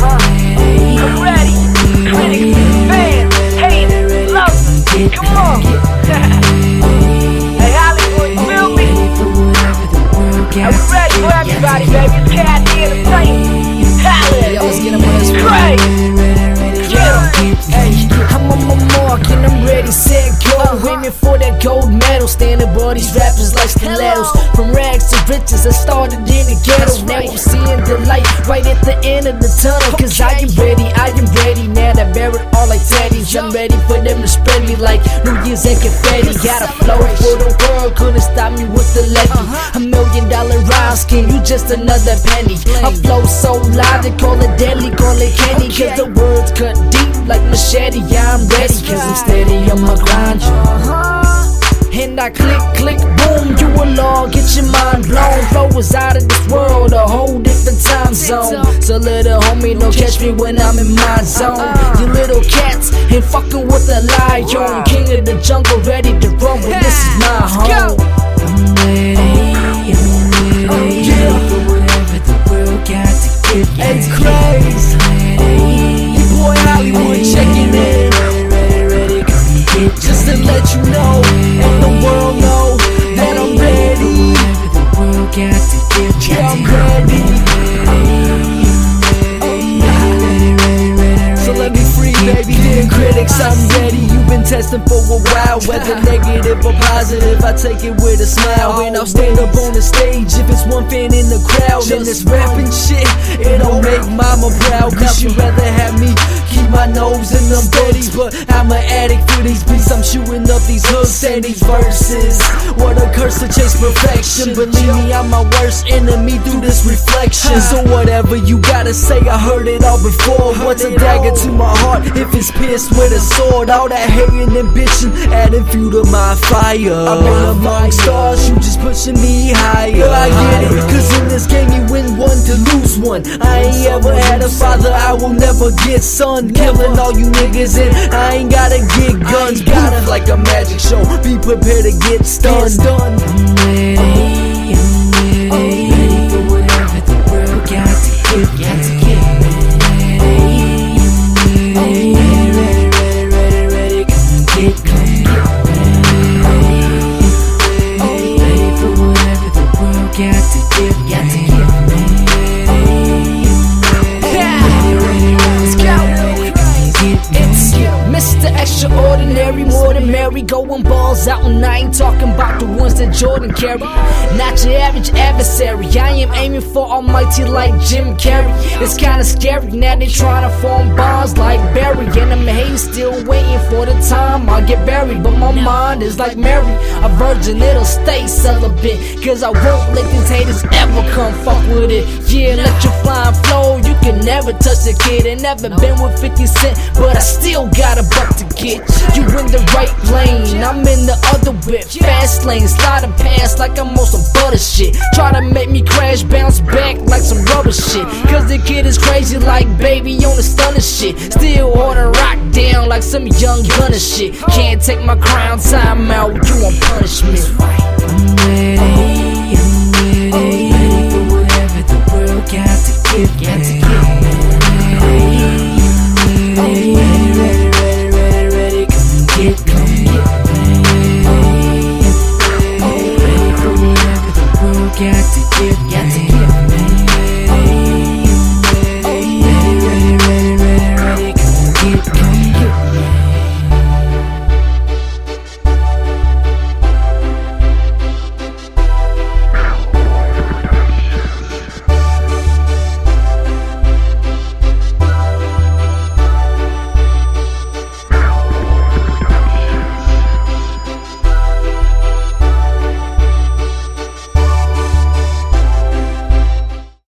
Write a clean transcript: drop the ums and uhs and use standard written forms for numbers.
I'm ready. Critics, fans, haters, lovers, come on. Hey Hollywood, you feel me? Are we ready for everybody, baby? It's Cat Entertainment. Hollywood, Craig. I'm on my mark and I'm ready, set, go. Aiming for that gold medal, standing by these rappers like stilettos. From rags to riches, I started in the ghetto. Now I'm seeing the light right at the end of the tunnel. Cause I am ready. Now that buried all like teddies. I'm ready for them to spread me like New Year's and confetti. Got a flow for the world, couldn't stop me with the levy. $1 million rhymes, can you just another penny? I flow so loud, they call it deadly, call it candy. Cause the words cut deep like machete. Yeah, I'm ready, cause I'm steady on my grind. And I click, boom, you will all get your mind blown. Flow is out of this world, a whole different time zone. So little homie, don't catch me when I'm in my zone. You little cats ain't fucking with the lion. King of the jungle, ready to rumble, this is my home. I'm ready for whatever the world got to give. It's crazy. Your boy Hollywood checking in. Just to let you know, and the world know that I'm ready. Yeah, I'm ready. So let me free, baby. Dear critics, I'm ready. You've been testing for a while, whether negative or positive, I take it with a smile. When I'll stand up on the stage, if it's one fan in the crowd, then this rapping shit, it don't make mama proud. Cause she'd rather have me keep my nose in them goodies. But I'm an addict for these beats, I'm shooting up these hooks and these verses. What a curse to chase perfection. Believe me, I'm my worst enemy through this reflection. So whatever you gotta say, I heard it all before. What's a dagger to my heart if it's pierced with a sword? All that hating and bitching adding fuel to my fire. I've been among stars, you just pushing me higher. I get it, cause in this game you win one to lose one. I ain't ever had a father, I will never get son. Killing all you niggas and I ain't gotta get guns. Poof like a magic show, be prepared to get stunned. I'm ready for whatever the world got to give. Mr. Extraordinary, more than Mary, going balls out, and I ain't talking about the ones that Jordan carry. Not your average adversary, I am aiming for almighty like Jim Carrey. It's kinda scary, now they tryna form bonds like Barry. And I'm hating, still waiting for the time I'll get buried. But my mind is like Mary, a virgin, it'll stay celibate. Cause I won't let these haters ever come fuck with it. Yeah, let your flying flow, you can never touch a kid. Ain't never been with 50 Cent, but I still got a buck to get. You in the right lane, I'm in the other whip. Fast lane, sliding past like I'm on some butter shit. Try to make me crash, bounce back like some rubber shit. Cause the kid is crazy like baby on the stunner shit. Still order rock down like some young gunner shit. Can't take my crown, time out, you want punishment. I'm ready